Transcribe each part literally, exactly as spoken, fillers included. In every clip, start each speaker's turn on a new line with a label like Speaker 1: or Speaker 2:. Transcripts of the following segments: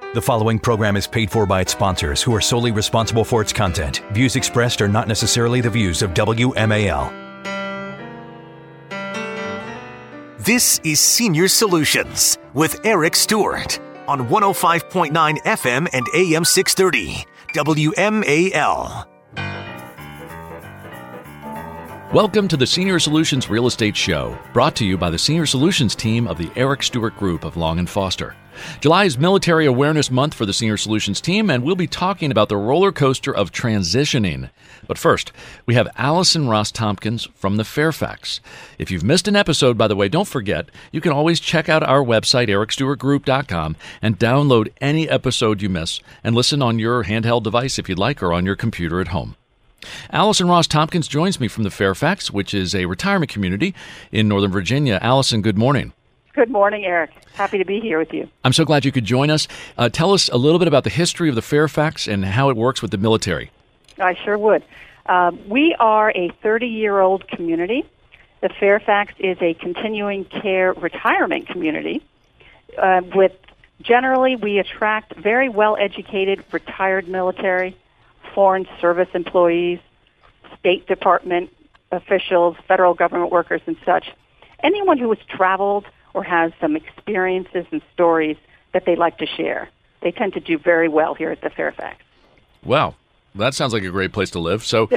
Speaker 1: The following program is paid for by its sponsors, who are solely responsible for its content. Views expressed are not necessarily the views of W M A L.
Speaker 2: This is Senior Solutions with Eric Stewart on one oh five point nine F M and A M six thirty, W M A L.
Speaker 3: Welcome to the Senior Solutions Real Estate Show, brought to you by the Senior Solutions team of the Eric Stewart Group of Long and Foster. July is Military Awareness Month for the Senior Solutions team, and we'll be talking about the roller coaster of transitioning. But first, we have Allison Ross Tompkins from the Fairfax. If you've missed an episode, by the way, don't forget, you can always check out our website, eric stewart group dot com, and download any episode you miss and listen on your handheld device if you'd like, or on your computer at home. Allison Ross Tompkins joins me from the Fairfax, which is a retirement community in Northern Virginia. Allison, good morning.
Speaker 4: Good morning, Eric. Happy to be here with you.
Speaker 3: I'm so glad you could join us. Uh, tell us a little bit about the history of the Fairfax and how it works with the military.
Speaker 4: I sure would. Uh, we are a thirty-year-old community. The Fairfax is a continuing care retirement community. Uh, with generally, we attract very well-educated retired military, foreign service employees, State Department officials, federal government workers, and such. Anyone who has traveled or has some experiences and stories that they like to share. They tend to do very well here at the Fairfax.
Speaker 3: Wow, that sounds like a great place to live. So,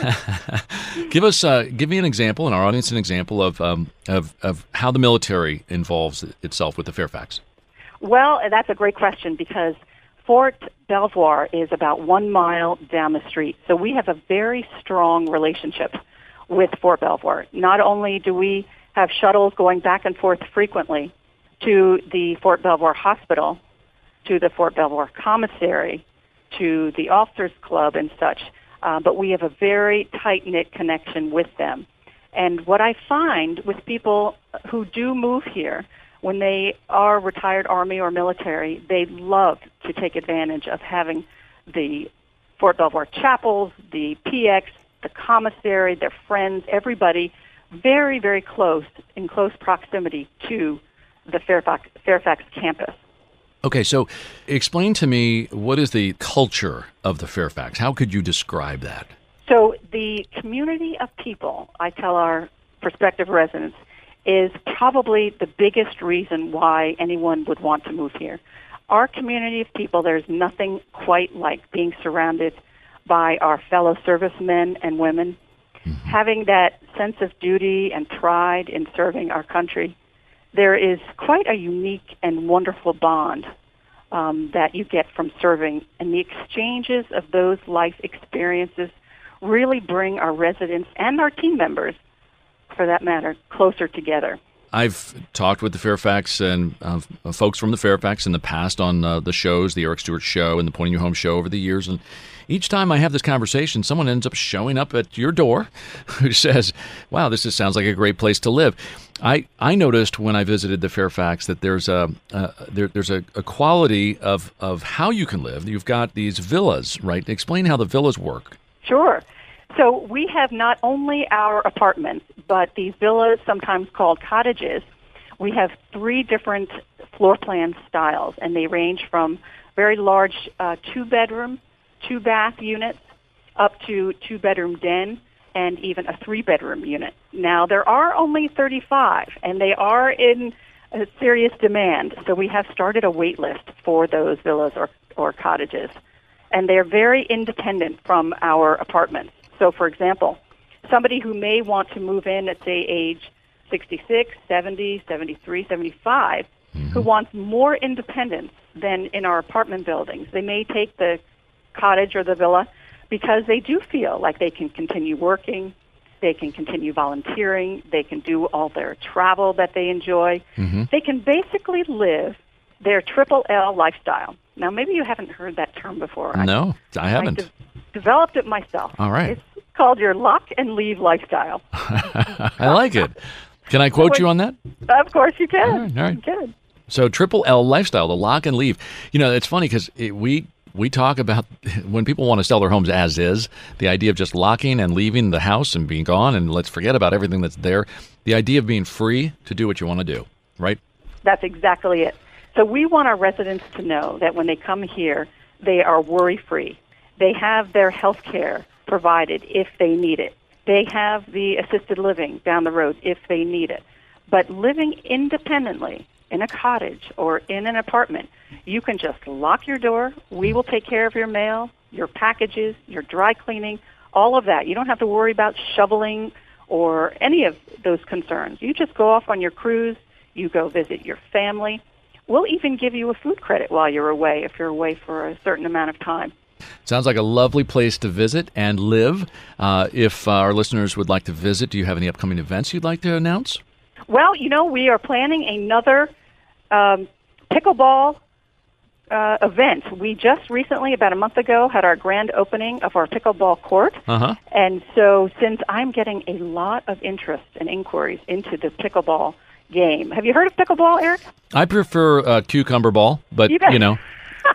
Speaker 3: give us, uh, give me an example, and our audience an example of um, of of how the military involves itself with the Fairfax.
Speaker 4: Well, that's a great question, because Fort Belvoir is about one mile down the street. So we have a very strong relationship with Fort Belvoir. Not only do we have shuttles going back and forth frequently to the Fort Belvoir Hospital, to the Fort Belvoir Commissary, to the Officers Club and such, uh, but we have a very tight-knit connection with them. And what I find with people who do move here, when they are retired Army or military, they love to take advantage of having the Fort Belvoir chapels, the P X, the commissary, their friends, everybody very, very close, in close proximity to the Fairfax, Fairfax campus.
Speaker 3: Okay, so explain to me, what is the culture of the Fairfax? How could you describe that?
Speaker 4: So the community of people, I tell our prospective residents, is probably the biggest reason why anyone would want to move here. Our community of people, there's nothing quite like being surrounded by our fellow servicemen and women, mm-hmm. having that sense of duty and pride in serving our country. There is quite a unique and wonderful bond um, that you get from serving, and the exchanges of those life experiences really bring our residents and our team members, for that matter, closer together.
Speaker 3: I've talked with the Fairfax and uh, folks from the Fairfax in the past on uh, the shows, the Eric Stewart Show and the Pointing You Home Show over the years, and each time I have this conversation, someone ends up showing up at your door who says, wow, this is, sounds like a great place to live. I, I noticed when I visited the Fairfax that there's a uh, there, there's a, a quality of, of how you can live. You've got these villas, right? Explain how the villas work.
Speaker 4: Sure. So we have not only our apartments, but these villas, sometimes called cottages. We have three different floor plan styles, and they range from very large uh, two-bedroom, two-bath units up to two-bedroom den and even a three-bedroom unit. Now, there are only thirty-five, and they are in a serious demand, so we have started a wait list for those villas or, or cottages, and they're very independent from our apartments. So, for example, somebody who may want to move in at, say, age sixty-six, seventy, seventy-three, seventy-five, mm-hmm. who wants more independence than in our apartment buildings, they may take the cottage or the villa because they do feel like they can continue working, they can continue volunteering, they can do all their travel that they enjoy. Mm-hmm. They can basically live their triple L lifestyle. Now, maybe you haven't heard that term before.
Speaker 3: No, I, I haven't.
Speaker 4: I de- developed it myself.
Speaker 3: All right.
Speaker 4: It's called your lock and leave lifestyle.
Speaker 3: I like it. Can I quote you on that?
Speaker 4: Of course you can.
Speaker 3: All right, all right.
Speaker 4: You can.
Speaker 3: So triple L lifestyle, the lock and leave. You know, it's funny because it, we we talk about when people want to sell their homes as is, the idea of just locking and leaving the house and being gone and let's forget about everything that's there. The idea of being free to do what you want to do, right?
Speaker 4: That's exactly it. So we want our residents to know that when they come here, they are worry-free. They have their health care provided if they need it. They have the assisted living down the road if they need it. But living independently in a cottage or in an apartment, you can just lock your door. We will take care of your mail, your packages, your dry cleaning, all of that. You don't have to worry about shoveling or any of those concerns. You just go off on your cruise. You go visit your family. We'll even give you a food credit while you're away if you're away for a certain amount of time.
Speaker 3: Sounds like a lovely place to visit and live. Uh, if uh, our listeners would like to visit, do you have any upcoming events you'd like to announce?
Speaker 4: Well, you know, we are planning another um, pickleball uh, event. We just recently, about a month ago, had our grand opening of our pickleball court.
Speaker 3: Uh-huh.
Speaker 4: And so since I'm getting a lot of interest and inquiries into the pickleball game. Have you heard of pickleball, Eric?
Speaker 3: I prefer uh, cucumber ball, but, you, you know.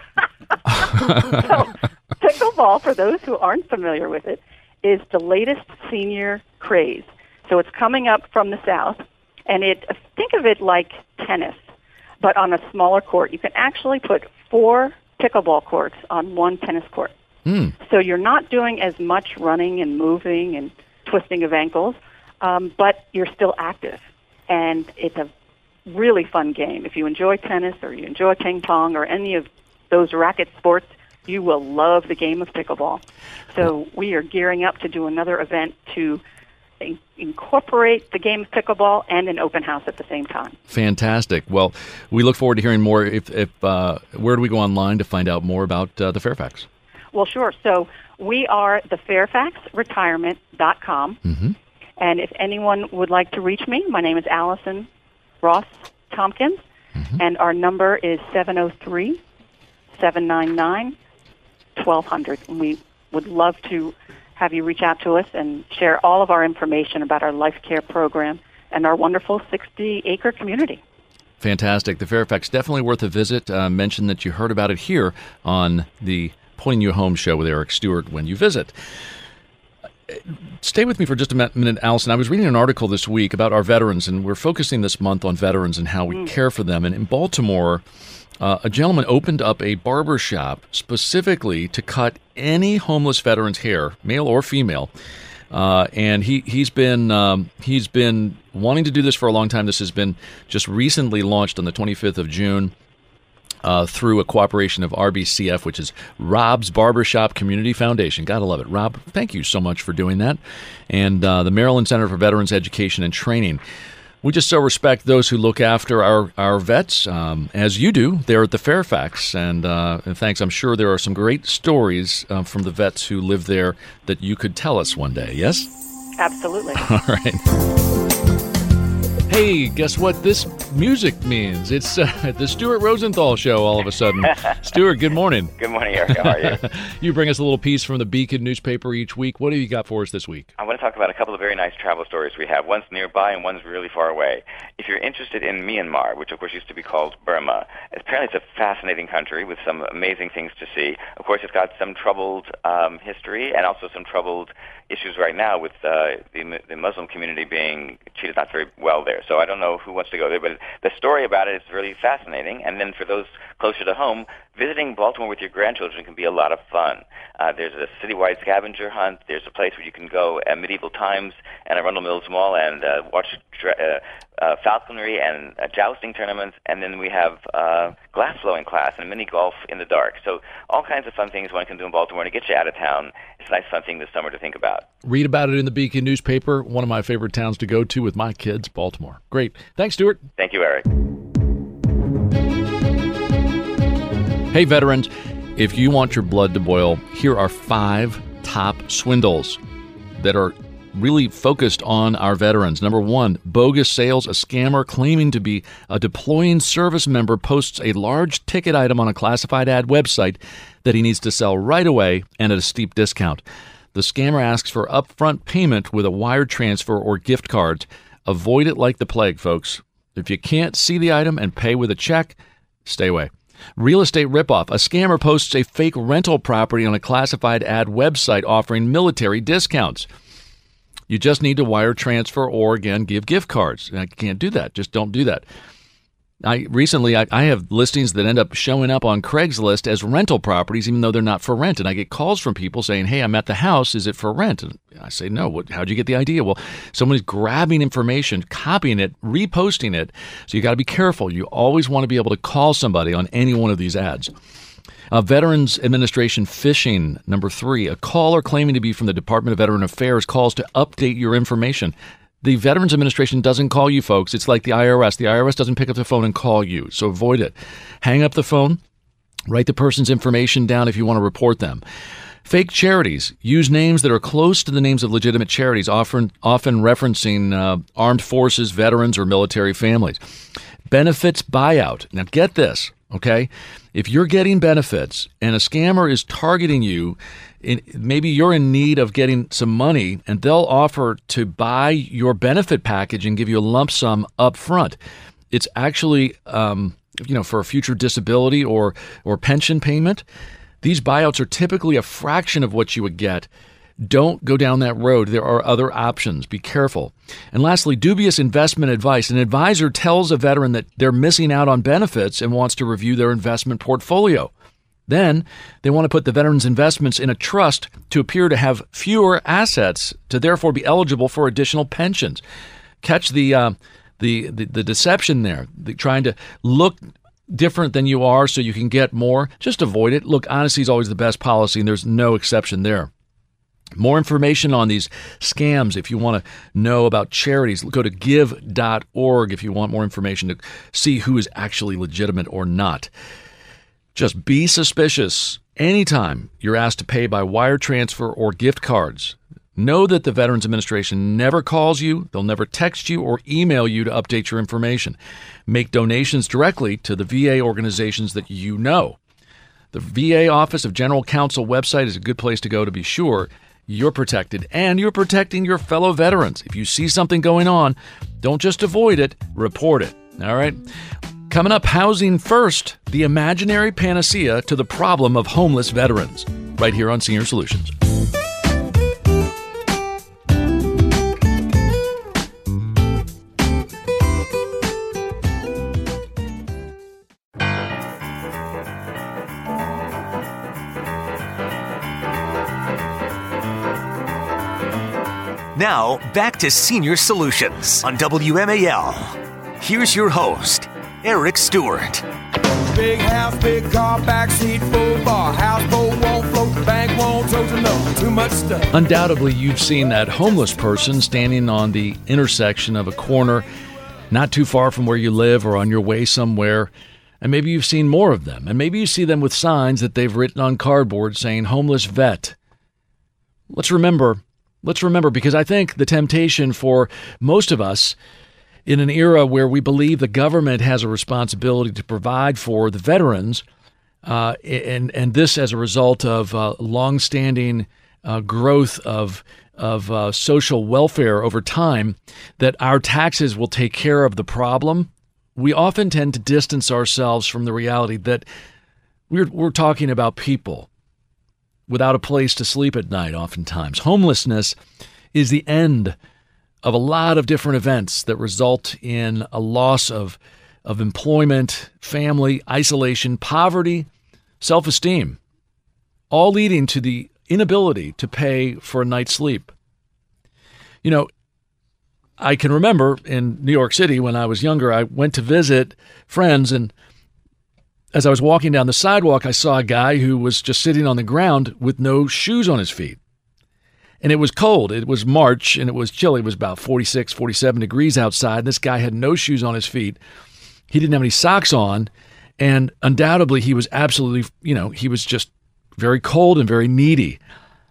Speaker 4: So, pickleball, for those who aren't familiar with it, is the latest senior craze. So it's coming up from the South, and it think of it like tennis, but on a smaller court. You can actually put four pickleball courts on one tennis court.
Speaker 3: Mm.
Speaker 4: So you're not doing as much running and moving and twisting of ankles, um, but you're still active. And it's a really fun game. If you enjoy tennis or you enjoy ping pong or any of those racket sports, you will love the game of pickleball. So we are gearing up to do another event to in- incorporate the game of pickleball and an open house at the same time.
Speaker 3: Fantastic. Well, we look forward to hearing more. If, if uh, where do we go online to find out more about uh, the Fairfax?
Speaker 4: Well, sure. So we are the fairfax retirement dot com.
Speaker 3: Mm-hmm.
Speaker 4: And if anyone would like to reach me, my name is Allison Ross Tompkins, mm-hmm. and our number is seven oh three, seven nine nine, twelve hundred. And we would love to have you reach out to us and share all of our information about our life care program and our wonderful sixty-acre community.
Speaker 3: Fantastic. The Fairfax, definitely worth a visit. Uh, mention that you heard about it here on the Pulling You Home show with Eric Stewart when you visit. Stay with me for just a minute, Allison. I was reading an article this week about our veterans, and we're focusing this month on veterans and how we mm. care for them. And in Baltimore, uh, a gentleman opened up a barber shop specifically to cut any homeless veteran's hair, male or female. Uh, and he, he's been um, he's been wanting to do this for a long time. This has been just recently launched on the twenty-fifth of June. Uh, through a cooperation of R B C F, which is Rob's Barbershop Community Foundation. Gotta love it. Rob, thank you so much for doing that. And uh, the Maryland Center for Veterans Education and Training. We just so respect those who look after our, our vets, um, as you do there at the Fairfax. And, uh, and thanks. I'm sure there are some great stories uh, from the vets who live there that you could tell us one day, yes?
Speaker 4: Absolutely.
Speaker 3: All right. Hey, guess what this music means? It's uh, the Stuart Rosenthal Show all of a sudden. Stuart, good morning.
Speaker 5: Good morning, Eric. How are you?
Speaker 3: You bring us a little piece from the Beacon newspaper each week. What have you got for us this week?
Speaker 5: I want to talk about a couple of very nice travel stories we have. One's nearby and one's really far away. If you're interested in Myanmar, which of course used to be called Burma, apparently it's a fascinating country with some amazing things to see. Of course, it's got some troubled um, history and also some troubled issues right now with uh, the, the Muslim community being treated not very well there. So I don't know who wants to go there, but the story about it is really fascinating. And then for those closer to home, visiting Baltimore with your grandchildren can be a lot of fun. Uh, there's a citywide scavenger hunt. There's a place where you can go at medieval times and at Arundel Mills Mall and uh, watch uh, uh, falconry and uh, jousting tournaments. And then we have uh, glass blowing class and mini golf in the dark. So all kinds of fun things one can do in Baltimore to get you out of town. It's a nice fun thing this summer to think about.
Speaker 3: Read about it in the Beacon newspaper. One of my favorite towns to go to with my kids, Baltimore. Great. Thanks, Stuart.
Speaker 5: Thank you, Eric.
Speaker 3: Hey, veterans, if you want your blood to boil, here are five top swindles that are really focused on our veterans. Number one, bogus sales. A scammer claiming to be a deploying service member posts a large ticket item on a classified ad website that he needs to sell right away and at a steep discount. The scammer asks for upfront payment with a wire transfer or gift card. Avoid it like the plague, folks. If you can't see the item and pay with a check, stay away. Real estate ripoff. A scammer posts a fake rental property on a classified ad website offering military discounts. You just need to wire transfer or, again, give gift cards. I can't do that. Just don't do that. I recently I, I have listings that end up showing up on Craigslist as rental properties, even though they're not for rent. And I get calls from people saying, "Hey, I'm at the house. Is it for rent?" And I say, "No. What, how'd you get the idea?" Well, somebody's grabbing information, copying it, reposting it. So you got to be careful. You always want to be able to call somebody on any one of these ads. Uh, Veterans Administration phishing, number three. A caller claiming to be from the Department of Veteran Affairs calls to update your information. The Veterans Administration doesn't call you, folks. It's like the I R S. The I R S doesn't pick up the phone and call you, so avoid it. Hang up the phone. Write the person's information down if you want to report them. Fake charities. Use names that are close to the names of legitimate charities, often, often referencing uh, armed forces, veterans, or military families. Benefits buyout. Now get this, okay? If you're getting benefits and a scammer is targeting you, in, maybe you're in need of getting some money, and they'll offer to buy your benefit package and give you a lump sum up front. It's actually, um, you know, for a future disability or or pension payment. These buyouts are typically a fraction of what you would get. Don't go down that road. There are other options. Be careful. And lastly, dubious investment advice. An advisor tells a veteran that they're missing out on benefits and wants to review their investment portfolio. Then they want to put the veteran's investments in a trust to appear to have fewer assets, to therefore be eligible for additional pensions. Catch the uh, the, the the deception there, the, trying to look different than you are so you can get more. Just avoid it. Look, honesty is always the best policy, and there's no exception there. More information on these scams, if you want to know about charities, go to give dot org if you want more information to see who is actually legitimate or not. Just be suspicious anytime you're asked to pay by wire transfer or gift cards. Know that the Veterans Administration never calls you, they'll never text you or email you to update your information. Make donations directly to the V A organizations that you know. The V A Office of General Counsel website is a good place to go to be sure you're protected and you're protecting your fellow veterans. If you see something going on, don't just avoid it, report it. All right? Coming up, Housing First, the imaginary panacea to the problem of homeless veterans, right here on Senior Solutions.
Speaker 2: Now, back to Senior Solutions on W M A L. Here's your host, Eric Stewart.
Speaker 6: Big house, big car, backseat, full bar, houseboat won't float, the bank won't tote to know, too much stuff.
Speaker 3: Undoubtedly, you've seen that homeless person standing on the intersection of a corner not too far from where you live or on your way somewhere, and maybe you've seen more of them, and maybe you see them with signs that they've written on cardboard saying homeless vet. Let's remember, let's remember, because I think the temptation for most of us in an era where we believe the government has a responsibility to provide for the veterans, uh, and and this as a result of uh, longstanding uh, growth of of uh, social welfare over time, that our taxes will take care of the problem, we often tend to distance ourselves from the reality that we're we're talking about people without a place to sleep at night. Oftentimes, homelessness is the end of a lot of different events that result in a loss of of employment, family, isolation, poverty, self-esteem, all leading to the inability to pay for a night's sleep. You know, I can remember in New York City when I was younger, I went to visit friends, and as I was walking down the sidewalk, I saw a guy who was just sitting on the ground with no shoes on his feet. And it was cold. It was March, and it was chilly. It was about forty-six, forty-seven degrees outside. And this guy had no shoes on his feet. He didn't have any socks on. And undoubtedly, he was absolutely, you know, he was just very cold and very needy.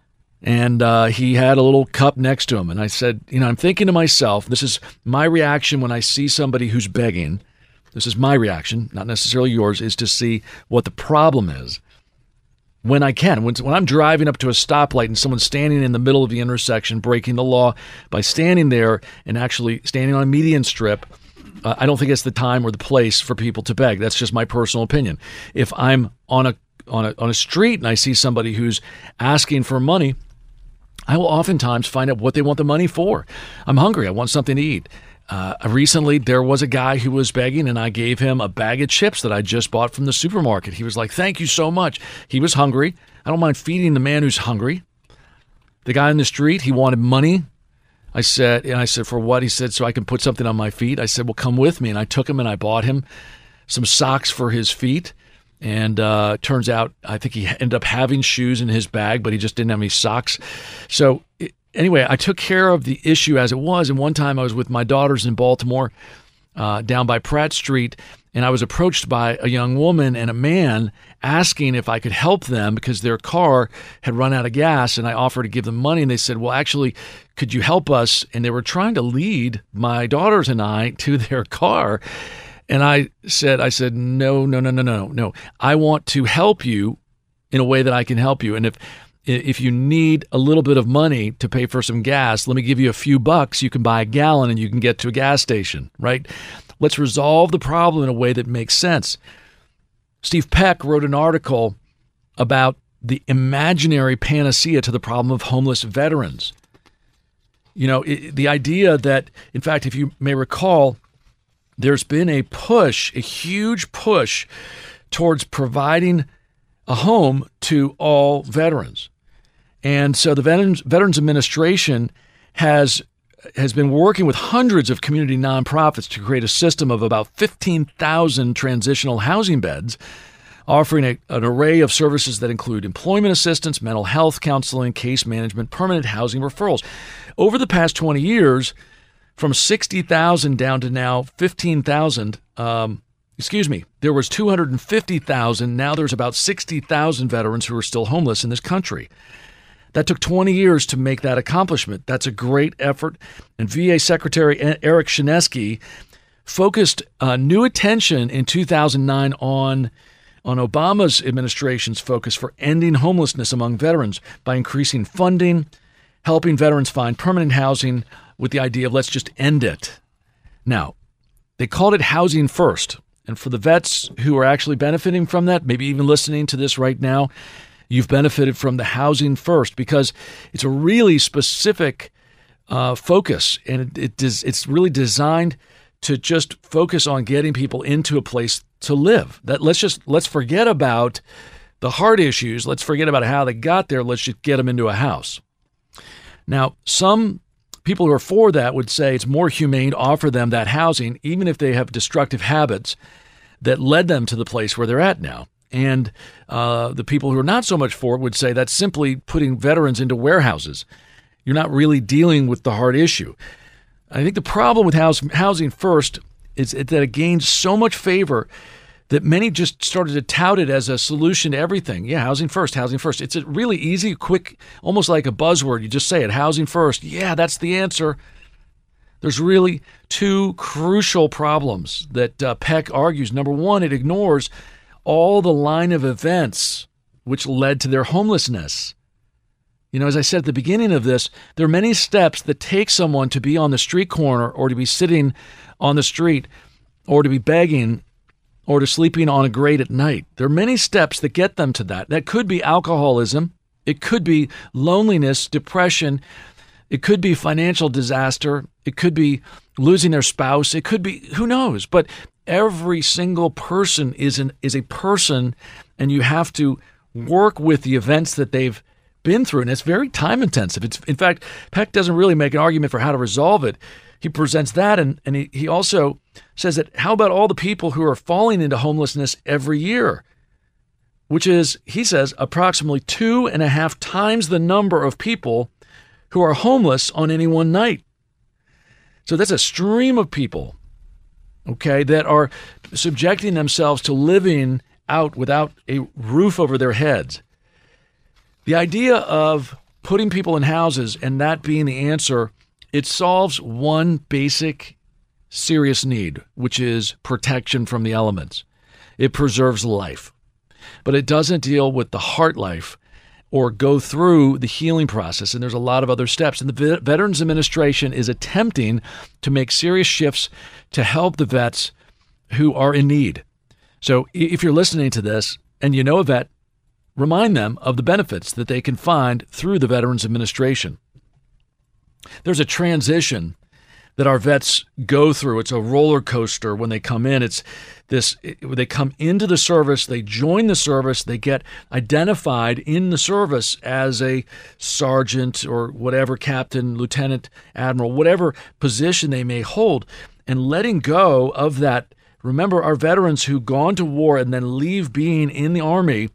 Speaker 3: And uh, he had a little cup next to him. And I said, you know, I'm thinking to myself, this is my reaction when I see somebody who's begging. This is my reaction, not necessarily yours, is to see what the problem is. When I can, when, when I'm driving up to a stoplight and someone's standing in the middle of the intersection, breaking the law by standing there and actually standing on a median strip, uh, I don't think it's the time or the place for people to beg. That's just my personal opinion. If I'm on a on a on a street and I see somebody who's asking for money, I will oftentimes find out what they want the money for. I'm hungry. I want something to eat. Uh, recently, there was a guy who was begging, and I gave him a bag of chips that I just bought from the supermarket. He was like, thank you so much. He was hungry. I don't mind feeding the man who's hungry. The guy in the street, he wanted money. I said, and I said, for what? He said, so I can put something on my feet. I said, well, come with me. And I took him and I bought him some socks for his feet. And uh, turns out, I think he ended up having shoes in his bag, but he just didn't have any socks. So it, anyway, I took care of the issue as it was. And one time I was with my daughters in Baltimore uh, down by Pratt Street, and I was approached by a young woman and a man asking if I could help them because their car had run out of gas, and I offered to give them money. And they said, well, actually, could you help us? And they were trying to lead my daughters and I to their car. And I said, I said, no, no, no, no, no, no. I want to help you in a way that I can help you. And if if you need a little bit of money to pay for some gas, let me give you a few bucks. You can buy a gallon and you can get to a gas station, right? Let's resolve the problem in a way that makes sense. Steve Peck wrote an article about the imaginary panacea to the problem of homeless veterans. You know, it, the idea that, in fact, if you may recall, there's been a push, a huge push towards providing a home to all veterans. And so the Veterans, Veterans Administration has has been working with hundreds of community nonprofits to create a system of about fifteen thousand transitional housing beds, offering a, an array of services that include employment assistance, mental health counseling, case management, permanent housing referrals. Over the past twenty years, from sixty thousand down to now fifteen thousand, um, excuse me, there was two hundred fifty thousand. Now there's about sixty thousand veterans who are still homeless in this country. That took twenty years to make that accomplishment. That's a great effort. And V A Secretary Eric Shinesky focused uh, new attention in two thousand nine on, on Obama's administration's focus for ending homelessness among veterans by increasing funding, helping veterans find permanent housing with the idea of let's just end it. Now, they called it Housing First. And for the vets who are actually benefiting from that, maybe even listening to this right now, you've benefited from the Housing First because it's a really specific uh, focus, and it, it does, it's really designed to just focus on getting people into a place to live. That let's just let's forget about the hard issues. Let's forget about how they got there. Let's just get them into a house. Now, some people who are for that would say it's more humane to offer them that housing, even if they have destructive habits that led them to the place where they're at now. And uh, the people who are not so much for it would say that's simply putting veterans into warehouses. You're not really dealing with the hard issue. I think the problem with house, Housing First is that it gained so much favor that many just started to tout it as a solution to everything. Yeah, housing first, housing first. It's a really easy, quick, almost like a buzzword. You just say it, housing first. Yeah, that's the answer. There's really two crucial problems that uh, Peck argues. Number one, it ignores all the line of events which led to their homelessness. You know, as I said at the beginning of this, there are many steps that take someone to be on the street corner or to be sitting on the street or to be begging or to sleeping on a grate at night. There are many steps that get them to that. That could be alcoholism. It could be loneliness, depression. It could be financial disaster. It could be losing their spouse. It could be, who knows? But every single person is an is a person, and you have to work with the events that they've been through, and it's very time intensive. It's, in fact, Peck doesn't really make an argument for how to resolve it. He presents that, and, and he, he also says that how about all the people who are falling into homelessness every year, which is, he says, approximately two and a half times the number of people who are homeless on any one night. So that's a stream of people, okay, that are subjecting themselves to living out without a roof over their heads. The idea of putting people in houses and that being the answer, it solves one basic serious need, which is protection from the elements. It preserves life, but it doesn't deal with the heart life or go through the healing process. And there's a lot of other steps. And the Veterans Administration is attempting to make serious shifts to help the vets who are in need. So if you're listening to this and you know a vet, remind them of the benefits that they can find through the Veterans Administration. There's a transition that our vets go through. It's a roller coaster when they come in. It's this, they come into the service, they join the service, they get identified in the service as a sergeant or whatever, captain, lieutenant, admiral, whatever position they may hold, and letting go of that. Remember, our veterans who gone to war and then leave being in the Army,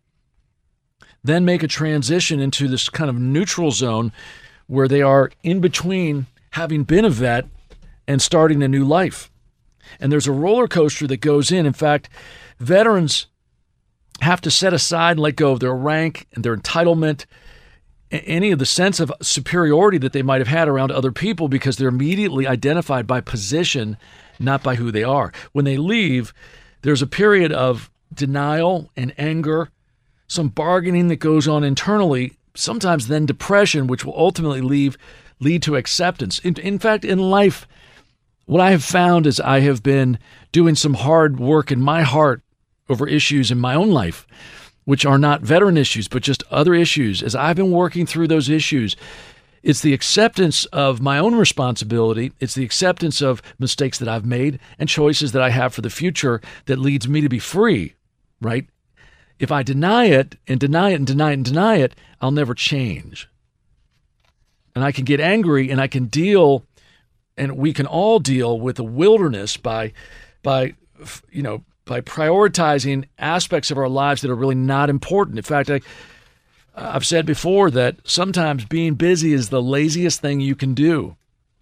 Speaker 3: then make a transition into this kind of neutral zone where they are in between having been a vet and starting a new life. And there's a roller coaster that goes in. In fact, veterans have to set aside and let go of their rank and their entitlement, any of the sense of superiority that they might have had around other people, because they're immediately identified by position, not by who they are. When they leave, there's a period of denial and anger, some bargaining that goes on internally, sometimes then depression, which will ultimately leave, lead to acceptance. In, in fact, in life, what I have found is I have been doing some hard work in my heart over issues in my own life, which are not veteran issues, but just other issues. As I've been working through those issues, it's the acceptance of my own responsibility. It's the acceptance of mistakes that I've made and choices that I have for the future that leads me to be free, right? If I deny it and deny it and deny it and deny it, I'll never change. And I can get angry and I can deal, and we can all deal with the wilderness by, by, you know, by prioritizing aspects of our lives that are really not important. In fact, I, I've said before that sometimes being busy is the laziest thing you can do,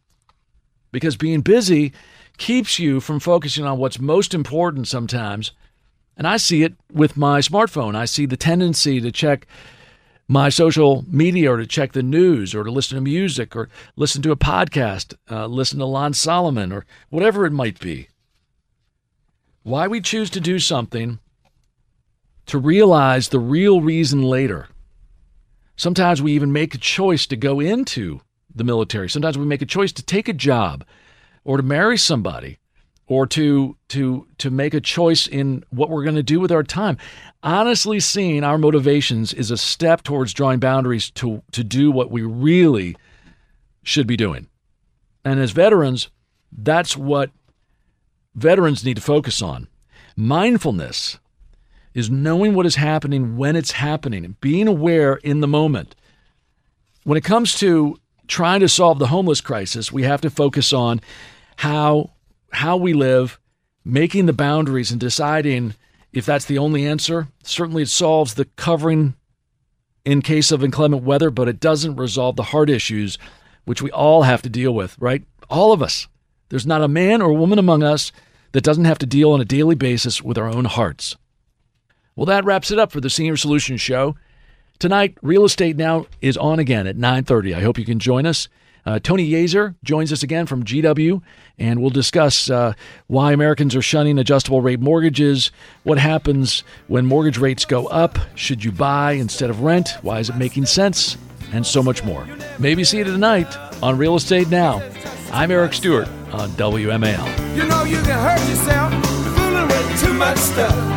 Speaker 3: because being busy keeps you from focusing on what's most important sometimes. And I see it with my smartphone. I see the tendency to check my social media or to check the news or to listen to music or listen to a podcast, uh, listen to Lon Solomon or whatever it might be. Why we choose to do something to realize the real reason later. Sometimes we even make a choice to go into the military. Sometimes we make a choice to take a job or to marry somebody or to to to make a choice in what we're going to do with our time. Honestly, seeing our motivations is a step towards drawing boundaries to, to do what we really should be doing. And as veterans, that's what veterans need to focus on. Mindfulness is knowing what is happening when it's happening and being aware in the moment. When it comes to trying to solve the homeless crisis, we have to focus on how how we live, making the boundaries and deciding if that's the only answer. Certainly it solves the covering in case of inclement weather, but it doesn't resolve the hard issues which we all have to deal with, right? All of us. There's not a man or woman among us that doesn't have to deal on a daily basis with our own hearts. Well, that wraps it up for the Senior Solutions Show. Tonight, Real Estate Now is on again at nine thirty. I hope you can join us. Uh, Tony Yazer joins us again from G W, and we'll discuss uh, why Americans are shunning adjustable rate mortgages, what happens when mortgage rates go up, should you buy instead of rent, why is it making sense, and so much more. Maybe see you tonight on Real Estate Now. I'm Eric Stewart on W M A L.
Speaker 6: You know you can hurt yourself fooling with too much stuff.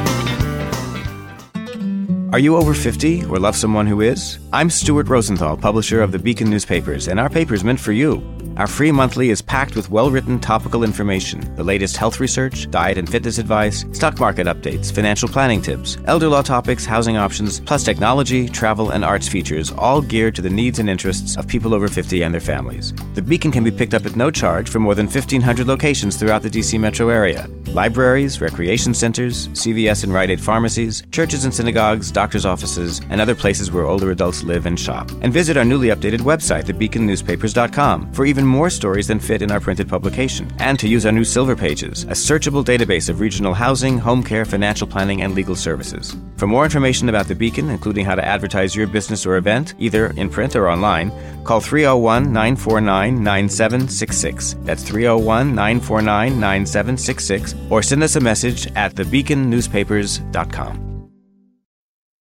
Speaker 7: Are you over fifty or love someone who is? I'm Stuart Rosenthal, publisher of the Beacon newspapers, and our paper's meant for you. Our free monthly is packed with well-written topical information, the latest health research, diet and fitness advice, stock market updates, financial planning tips, elder law topics, housing options, plus technology, travel, and arts features, all geared to the needs and interests of people over fifty and their families. The Beacon can be picked up at no charge from more than fifteen hundred locations throughout the D C metro area. Libraries, recreation centers, C V S and Rite Aid pharmacies, churches and synagogues, doctors' offices, and other places where older adults live and shop. And visit our newly updated website, the beacon newspapers dot com, for even more stories than fit in our printed publication, and to use our new Silver Pages, a searchable database of regional housing, home care, financial planning, and legal services. For more information about the Beacon, including how to advertise your business or event, either in print or online, call three oh one, nine four nine, nine seven six six. That's three oh one, nine four nine, nine seven six six, or send us a message at the beacon newspapers dot com.